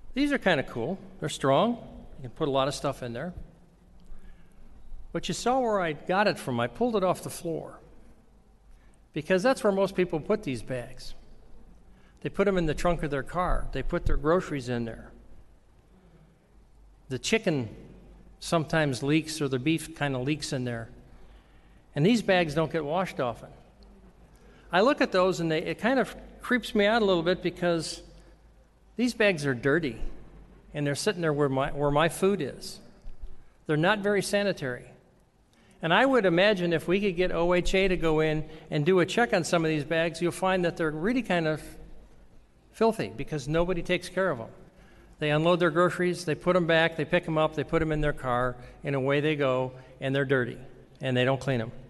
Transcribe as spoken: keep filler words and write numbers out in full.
These are kind of cool. They're strong. You can put a lot of stuff in there. But you saw where I got it from. I pulled it off the floor. Because that's where most people put these bags. They put them in the trunk of their car. They put their groceries in there. The chicken sometimes leaks, or the beef kind of leaks in there. And these bags don't get washed often. I look at those and they, it kind of creeps me out a little bit because these bags are dirty and they're sitting there where my, where my food is. They're not very sanitary. And I would imagine if we could get O H A to go in and do a check on some of these bags, you'll find that they're really kind of filthy because nobody takes care of them. They unload their groceries, they put them back, they pick them up, they put them in their car, and away they go, and they're dirty, and they don't clean them.